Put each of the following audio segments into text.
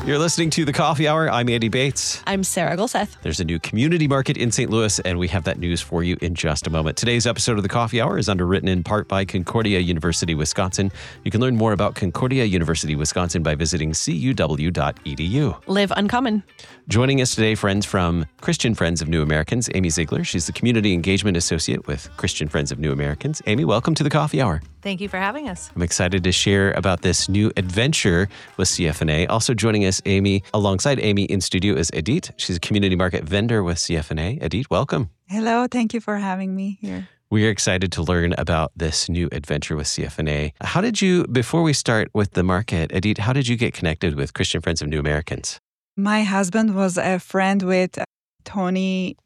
You're listening to The Coffee Hour. I'm Andy Bates. I'm Sarah Gulseth. There's a new community market in St. Louis, and we have that news for you in just a moment. Today's episode of The Coffee Hour is underwritten in part by Concordia University, Wisconsin. You can learn more about Concordia University, Wisconsin by visiting cuw.edu. Live uncommon. Joining us today, friends from Christian Friends of New Americans, Amy Ziegler. She's the Community Engagement Associate with Christian Friends of New Americans. Amy, welcome to The Coffee Hour. Thank you for having us. I'm excited to share about this new adventure with CFNA. Also joining us, alongside Amy in studio is Edith. She's a community market vendor with CFNA. Edith, welcome. Hello. Thank you for having me here. We are excited to learn about this new adventure with CFNA. How did you, before we start with the market, Edith, how did you get connected with Christian Friends of New Americans? My husband was a friend with Tony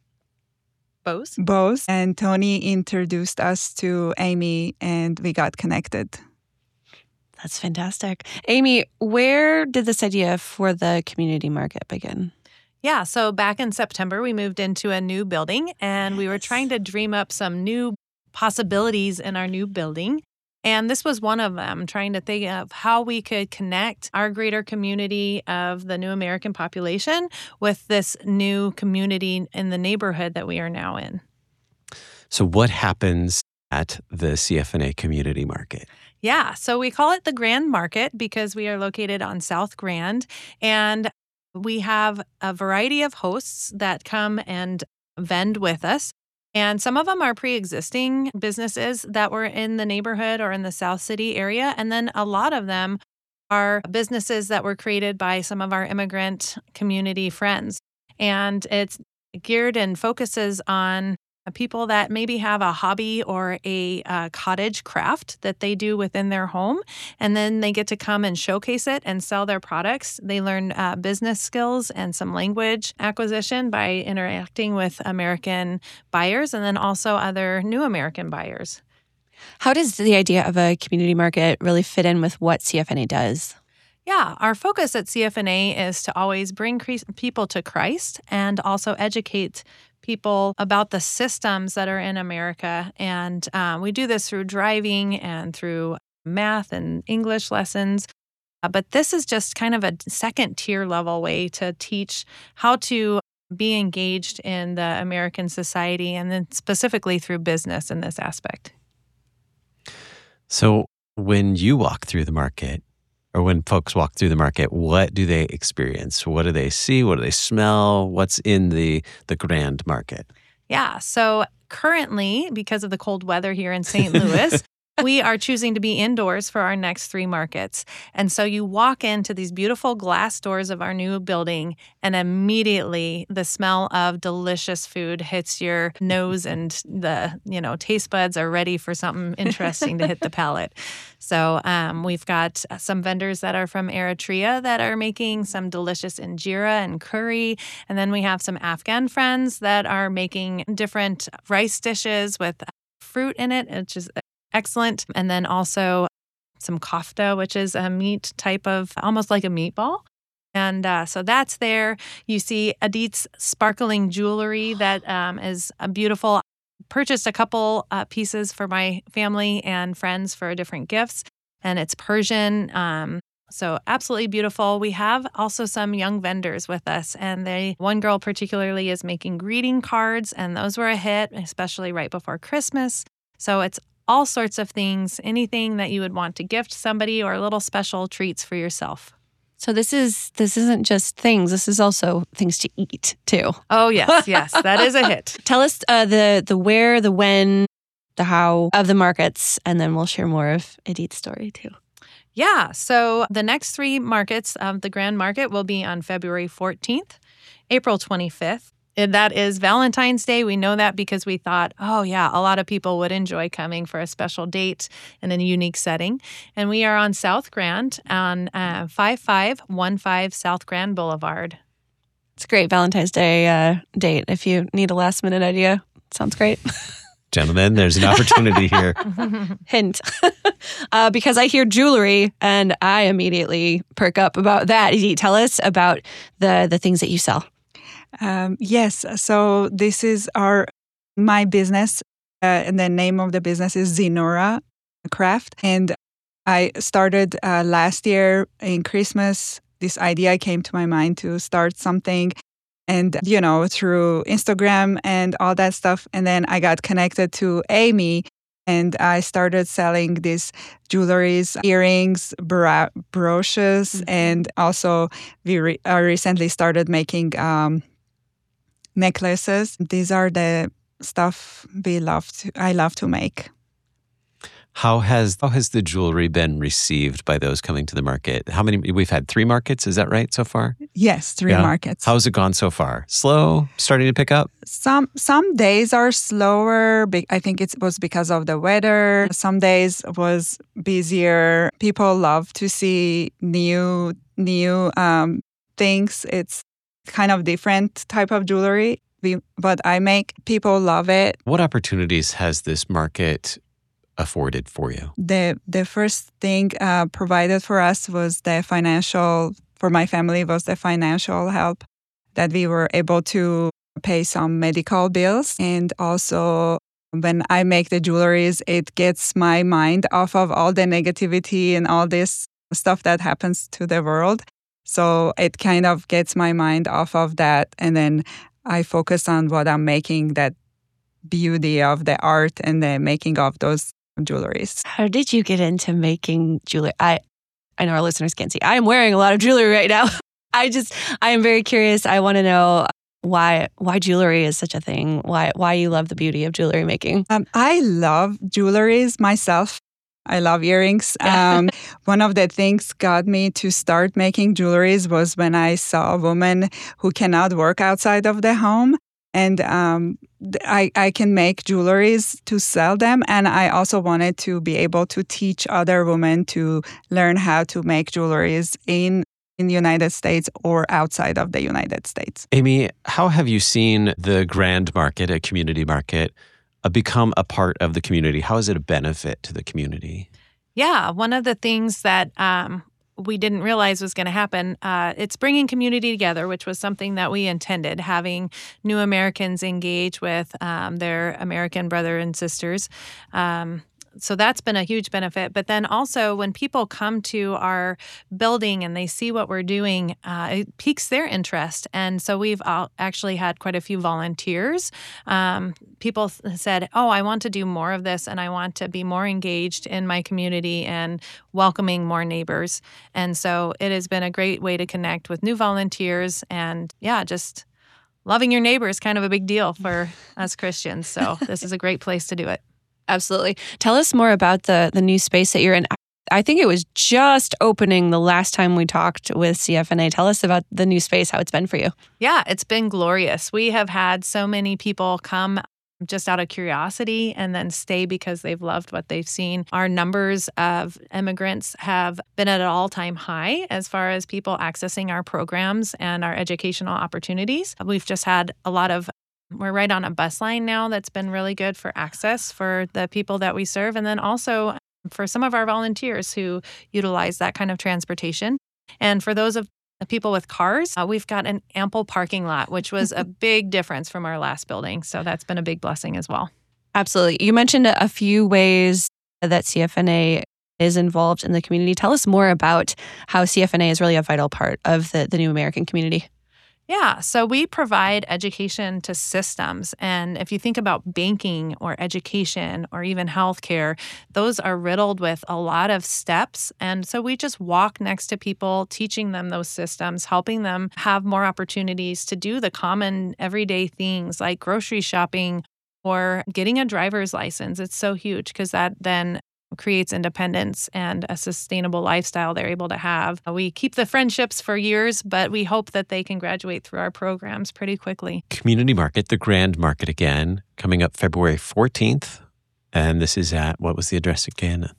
Bose, and Tony introduced us to Amy, and we got connected. That's fantastic. Amy, where did this idea for the community market begin? Yeah, so back in September, we moved into a new building, and we were trying to dream up some new possibilities in our new building. And this was one of them, trying to think of how we could connect our greater community of the New American population with this new community in the neighborhood that we are now in. So what happens at the CFNA community market? Yeah, so we call it the Grand Market because we are located on South Grand, and we have a variety of hosts that come and vend with us. And some of them are pre-existing businesses that were in the neighborhood or in the South City area. And then a lot of them are businesses that were created by some of our immigrant community friends. And it's geared and focuses on people that maybe have a hobby or a cottage craft that they do within their home, and then they get to come and showcase it and sell their products. They learn business skills and some language acquisition by interacting with American buyers and then also other new American buyers. How does the idea of a community market really fit in with what CFNA does? Yeah, our focus at CFNA is to always bring people to Christ and also educate people about the systems that are in America. And we do this through driving and through math and English lessons. But this is just kind of a second tier level way to teach how to be engaged in the American society and then specifically through business in this aspect. So when you walk through the market, or when folks walk through the market, what do they experience? What do they see? What do they smell? What's in the Grand Market? Yeah, so currently, because of the cold weather here in St. Louis, we are choosing to be indoors for our next 3 markets. And so you walk into these beautiful glass doors of our new building, and immediately the smell of delicious food hits your nose, and the taste buds are ready for something interesting to hit the palate. So we've got some vendors that are from Eritrea that are making some delicious injera and curry. And then we have some Afghan friends that are making different rice dishes with fruit in it, which is excellent. And then also some kofta, which is a meat type of, almost like a meatball. And so that's there. You see Edith's sparkling jewelry that is a beautiful. Purchased a couple pieces for my family and friends for different gifts. And it's Persian. So absolutely beautiful. We have also some young vendors with us, and one girl particularly is making greeting cards, and those were a hit, especially right before Christmas. So it's all sorts of things, anything that you would want to gift somebody or little special treats for yourself. So this isn't just things. This is also things to eat too. Oh yes, that is a hit. Tell us the where, the when, the how of the markets, and then we'll share more of Edith's story too. Yeah, so the next 3 markets of the Grand Market will be on February 14th, April 25th. And that is Valentine's Day. We know that because we thought, oh yeah, a lot of people would enjoy coming for a special date in a unique setting. And we are on South Grand on 5515 South Grand Boulevard. It's a great Valentine's Day date. If you need a last minute idea, sounds great. Gentlemen, there's an opportunity here. Hint. Because I hear jewelry and I immediately perk up about that. Edith, tell us about the things that you sell. Yes. So this is my business, and the name of the business is Zenora Craft. And I started last year in Christmas this idea came to my mind to start something. And, through Instagram and all that stuff. And then I got connected to Amy and I started selling these jewelries, earrings, brooches. And also we recently started making necklaces. These are the stuff I love to make. How has the jewelry been received by those coming to the market? How many? We've had 3 markets, is that right, so far? Yes, 3 markets. How's it gone so far? Slow? Starting to pick up? Some days are slower. I think it was because of the weather. Some days was busier. People love to see new things. It's kind of different type of jewelry. But I make. People love it. What opportunities has this market afforded for you? The first thing provided for us was for my family was the financial help, that we were able to pay some medical bills. And also when I make the jewelries, it gets my mind off of all the negativity and all this stuff that happens to the world. So it kind of gets my mind off of that. And then I focus on what I'm making, that beauty of the art and the making of those jewelries. How did you get into making jewelry? I know our listeners can't see. I am wearing a lot of jewelry right now. I am very curious. I want to know why jewelry is such a thing. Why you love the beauty of jewelry making. I love jewelries myself. I love earrings. One of the things got me to start making jewelries was when I saw a woman who cannot work outside of the home. And I can make jewelries to sell them. And I also wanted to be able to teach other women to learn how to make jewelries in the United States or outside of the United States. Amy, how have you seen the Grand Market, a community market, become a part of the community? How is it a benefit to the community? Yeah, one of the things that we didn't realize was going to happen. It's bringing community together, which was something that we intended, having new Americans engage with their American brother and sisters. So that's been a huge benefit. But then also when people come to our building and they see what we're doing, it piques their interest. And so we've actually had quite a few volunteers. People said, I want to do more of this and I want to be more engaged in my community and welcoming more neighbors. And so it has been a great way to connect with new volunteers. And just loving your neighbor is kind of a big deal for us Christians. So this is a great place to do it. Absolutely. Tell us more about the new space that you're in. I think it was just opening the last time we talked with CFNA. Tell us about the new space, how it's been for you. Yeah, it's been glorious. We have had so many people come just out of curiosity and then stay because they've loved what they've seen. Our numbers of immigrants have been at an all-time high as far as people accessing our programs and our educational opportunities. We've just had we're right on a bus line now that's been really good for access for the people that we serve. And then also for some of our volunteers who utilize that kind of transportation. And for those of the people with cars, we've got an ample parking lot, which was a big difference from our last building. So that's been a big blessing as well. Absolutely. You mentioned a few ways that CFNA is involved in the community. Tell us more about how CFNA is really a vital part of the New American community. Yeah, so we provide education to systems. And if you think about banking or education or even healthcare, those are riddled with a lot of steps. And so we just walk next to people, teaching them those systems, helping them have more opportunities to do the common everyday things like grocery shopping or getting a driver's license. It's so huge because that then creates independence and a sustainable lifestyle they're able to have. We keep the friendships for years, but we hope that they can graduate through our programs pretty quickly. Community Market, the Grand Market again, coming up February 14th. And this is at, what was the address again?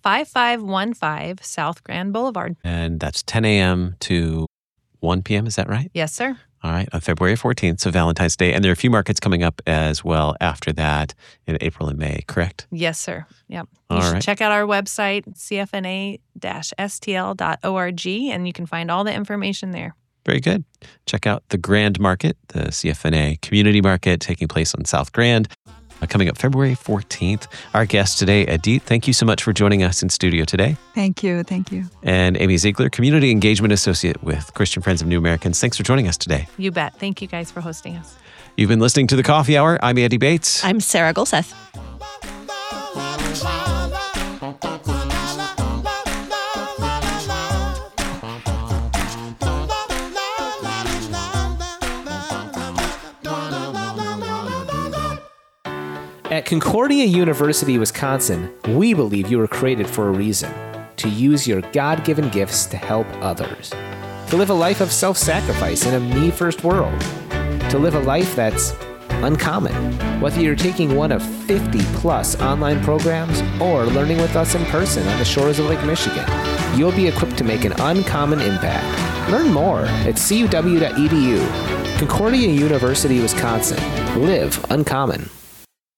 5515 South Grand Boulevard. And that's 10 a.m. to 1 p.m., is that right? Yes, sir. All right, on February 14th, so Valentine's Day. And there are a few markets coming up as well after that in April and May, correct? Yes, sir. Yep. You should check out our website, cfna-stl.org, and you can find all the information there. Very good. Check out the Grand Market, the CFNA Community Market taking place on South Grand. coming up February 14th. Our guest today, Adit, thank you so much for joining us in studio today. Thank you. Thank you. And Amy Ziegler, Community Engagement Associate with Christian Friends of New Americans. Thanks for joining us today. You bet. Thank you guys for hosting us. You've been listening to The Coffee Hour. I'm Andy Bates. I'm Sarah Golseth. At Concordia University, Wisconsin, we believe you were created for a reason: to use your God-given gifts to help others, to live a life of self-sacrifice in a me-first world, to live a life that's uncommon. Whether you're taking one of 50-plus online programs or learning with us in person on the shores of Lake Michigan, you'll be equipped to make an uncommon impact. Learn more at cuw.edu. Concordia University, Wisconsin. Live uncommon.